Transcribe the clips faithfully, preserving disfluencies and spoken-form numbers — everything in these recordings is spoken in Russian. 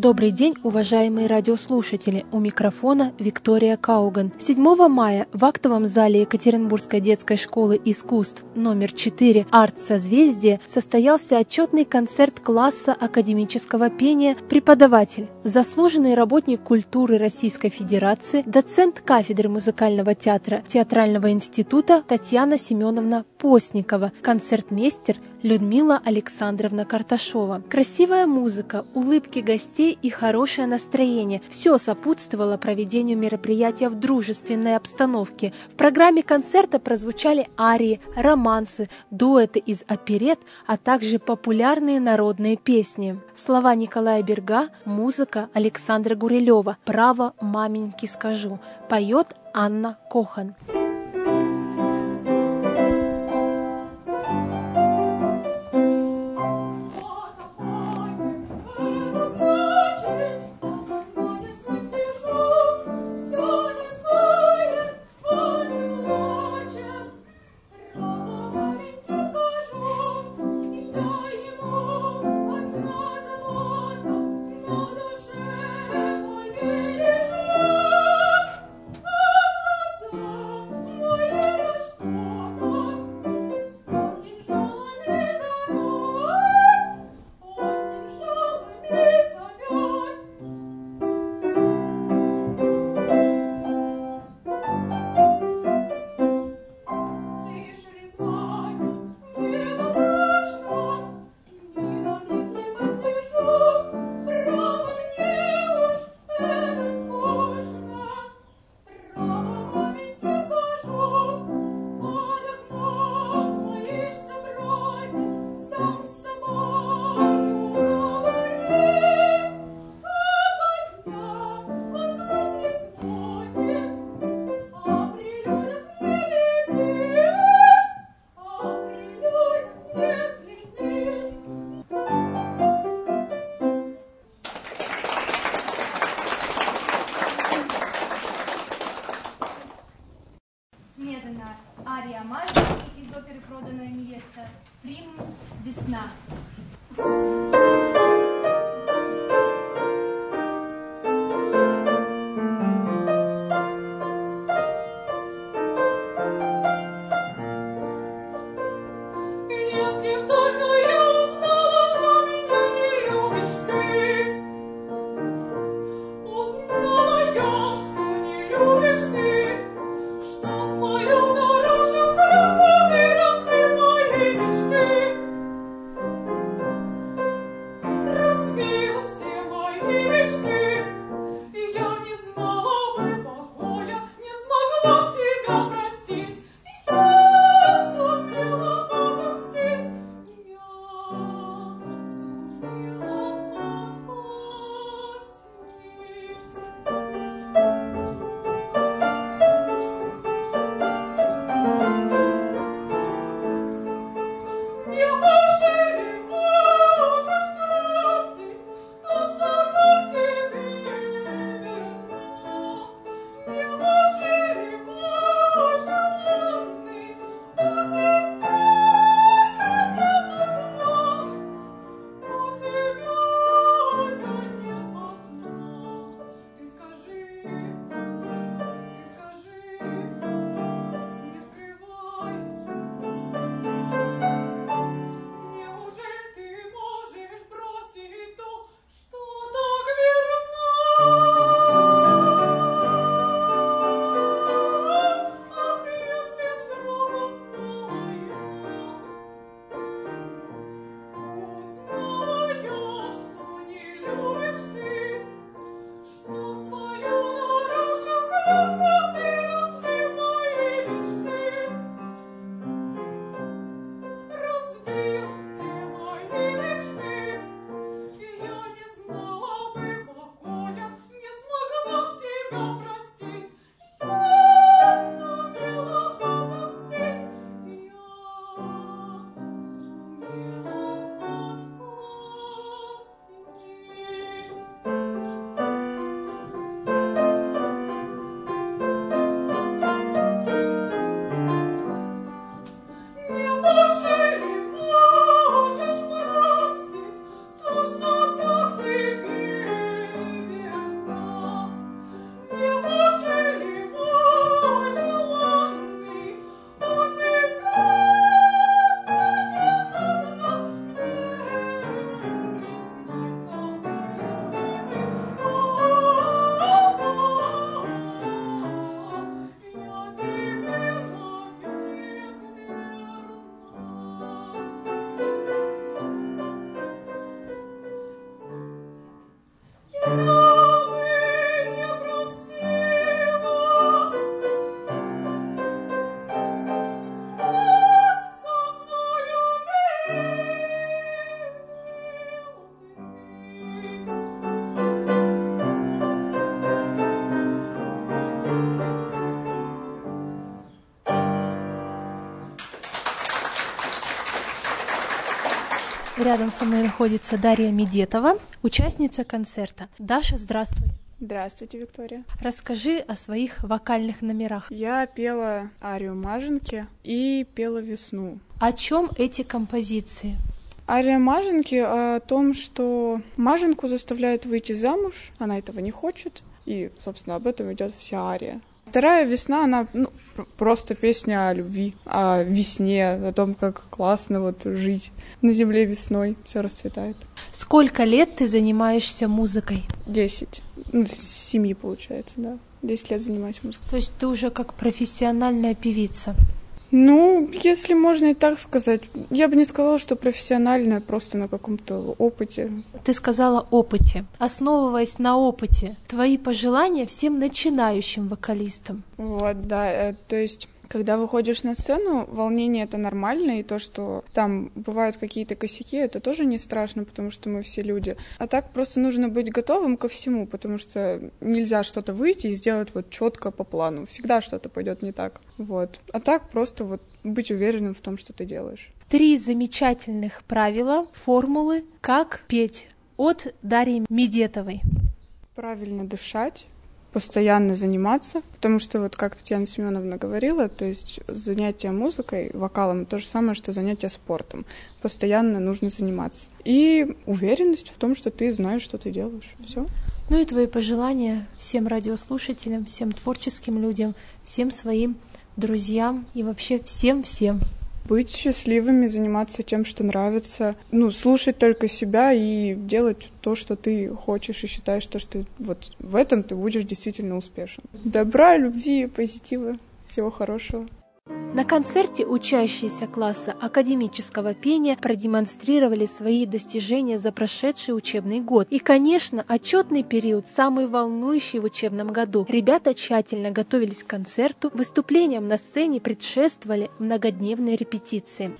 Добрый день, уважаемые радиослушатели! У микрофона Виктория Кауган. седьмого мая в актовом зале Екатеринбургской детской школы искусств номер четыре «Арт-созвездие» состоялся отчетный концерт класса академического пения «Преподаватель», заслуженный работник культуры Российской Федерации, доцент кафедры музыкального театра Театрального института Татьяна Семеновна Постникова, концертмейстер Людмила Александровна Карташова. Красивая музыка, улыбки гостей и хорошее настроение – все сопутствовало проведению мероприятия в дружественной обстановке. В программе концерта прозвучали арии, романсы, дуэты из оперет, а также популярные народные песни. Слова Николая Берга, музыка Александра Гурилева, «Право маменьки скажу», поет Анна Кохан. Ария Мазурки из оперы «Проданная невеста». Прим. Весна. Рядом со мной находится Дарья Медетова, участница концерта. Даша, здравствуй. Здравствуйте, Виктория. Расскажи о своих вокальных номерах. Я пела арию Маженки и пела Весну. О чем эти композиции? Ария Маженки о том, что Маженку заставляют выйти замуж, она этого не хочет, и, собственно, об этом идет вся ария. Вторая «Весна», она ну, просто песня о любви, о весне, о том, как классно вот жить на земле весной, все расцветает. Сколько лет ты занимаешься музыкой? Десять. Ну, с семи, получается, да. Десять лет занимаюсь музыкой. То есть ты уже как профессиональная певица? Ну, если можно и так сказать. Я бы не сказала, что профессиональная, просто на каком-то опыте. Ты сказала опыте. Основываясь на опыте, твои пожелания всем начинающим вокалистам? Вот, да. То есть, когда выходишь на сцену, волнение — это нормально, и то, что там бывают какие-то косяки, это тоже не страшно, потому что мы все люди. А так просто нужно быть готовым ко всему, потому что нельзя что-то выйти и сделать вот четко по плану. Всегда что-то пойдет не так. Вот. А так просто вот быть уверенным в том, что ты делаешь. Три замечательных правила, формулы, как петь от Дарьи Медетовой. Правильно дышать. Постоянно заниматься, потому что вот как Татьяна Семеновна говорила, то есть занятие музыкой, вокалом — то же самое, что занятие спортом. Постоянно нужно заниматься. И уверенность в том, что ты знаешь, что ты делаешь. Все. Ну и твои пожелания всем радиослушателям, всем творческим людям, всем своим друзьям и вообще всем-всем. Быть счастливыми, заниматься тем, что нравится, ну, слушать только себя и делать то, что ты хочешь, и считаешь, то, что вот в этом ты будешь действительно успешен. Добра, любви, позитива, всего хорошего. На концерте учащиеся класса академического пения продемонстрировали свои достижения за прошедший учебный год. И, конечно, отчетный период самый волнующий в учебном году. Ребята тщательно готовились к концерту, выступлениям на сцене предшествовали многодневные репетиции.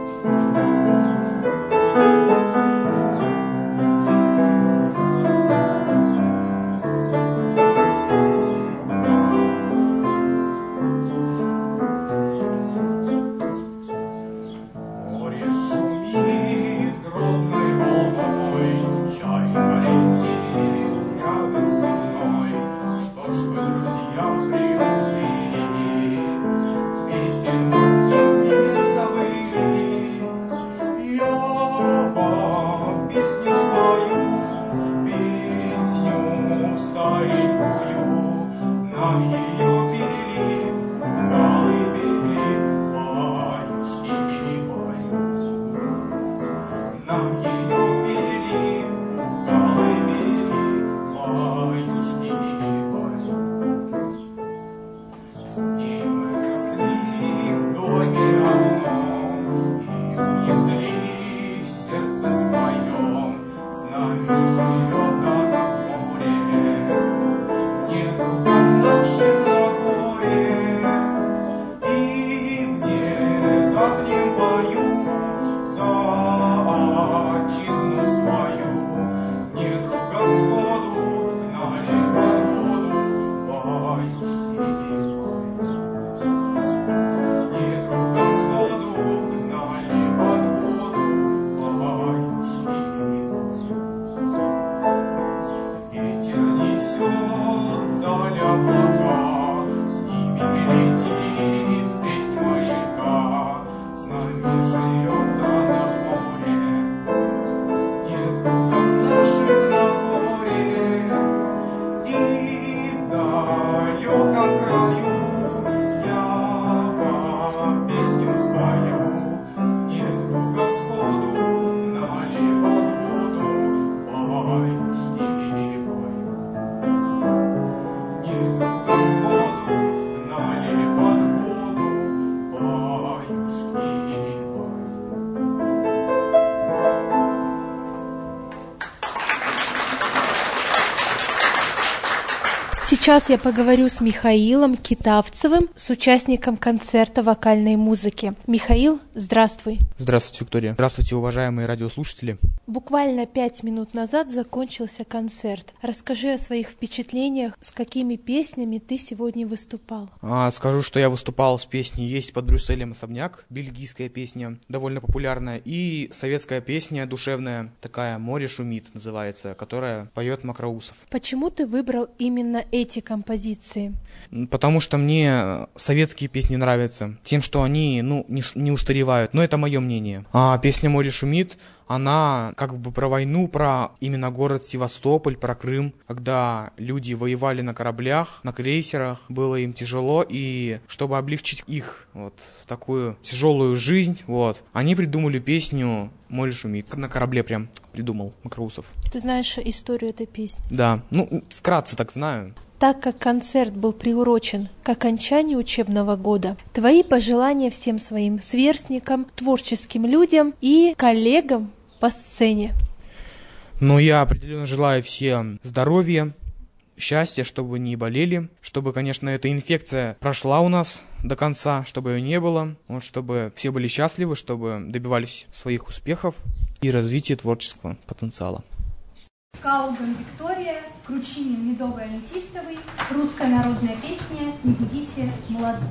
Сейчас я поговорю с Михаилом Китавцевым, с участником концерта вокальной музыки. Михаил, здравствуй. Здравствуйте, Виктория. Здравствуйте, уважаемые радиослушатели. Буквально пять минут назад закончился концерт. Расскажи о своих впечатлениях, с какими песнями ты сегодня выступал. А, скажу, что я выступал с песней «Есть под Брюсселем особняк», бельгийская песня, довольно популярная, и советская песня душевная, такая «Море шумит» называется, которая поет Мокроусов. Почему ты выбрал именно эти композиции? Потому что мне советские песни нравятся, тем, что они, ну, не, не устаревают, но это мое мнение. А песня «Море шумит», она как бы про войну, про именно город Севастополь, про Крым, когда люди воевали на кораблях, на крейсерах, было им тяжело, и чтобы облегчить их вот такую тяжелую жизнь, вот, они придумали песню «Море шумит». На корабле прям придумал Мокроусов. Ты знаешь историю этой песни? Да, ну, вкратце так знаю. Так как концерт был приурочен к окончанию учебного года, твои пожелания всем своим сверстникам, творческим людям и коллегам по сцене? Ну, я определенно желаю всем здоровья, счастья, чтобы не болели, чтобы, конечно, эта инфекция прошла у нас до конца, чтобы ее не было, вот, чтобы все были счастливы, чтобы добивались своих успехов и развития творческого потенциала. Кауган Виктория, Кручинин Медовый Аметистовый, русская народная песня «Не будите молодых».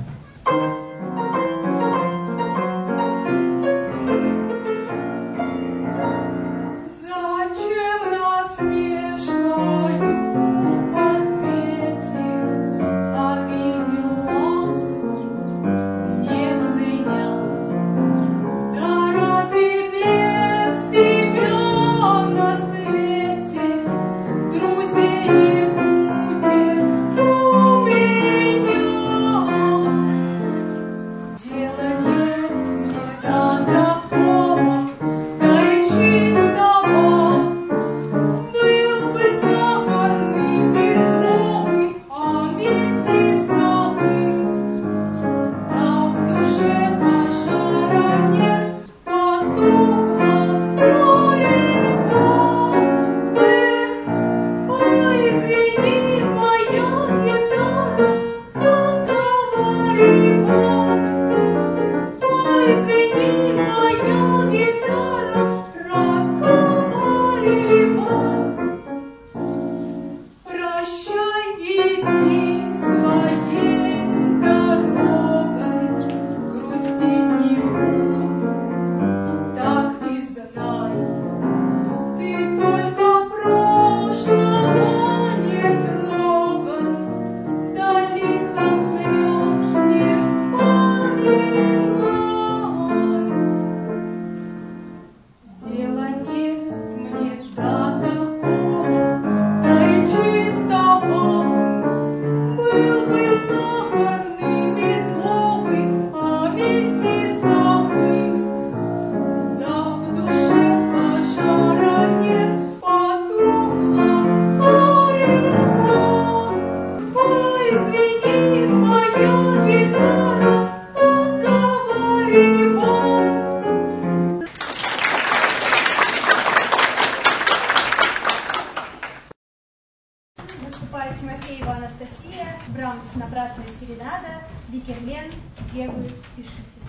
Тимофеева Анастасия, Брамс «Напрасная серенада», Викерлен «Девы, спешите».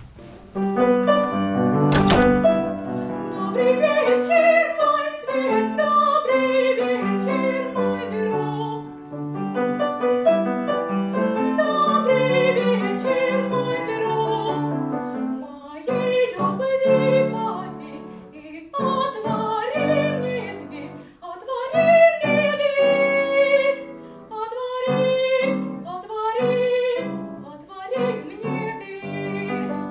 Добрый вечер, мой свет, добрый вечер, мой друг. Добрый вечер, мой друг. Моей любви попить и отвори мне дверь, отвори мне дверь, отвори, отвори, отвори мне дверь.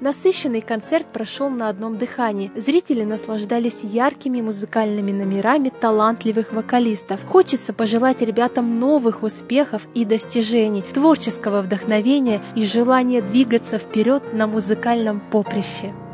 Насыщенный концерт прошел на одном дыхании. Зрители наслаждались яркими музыкальными номерами талантливых вокалистов. Хочется пожелать ребятам новых успехов и достижений, творческого вдохновения и желания двигаться вперед на музыкальном поприще.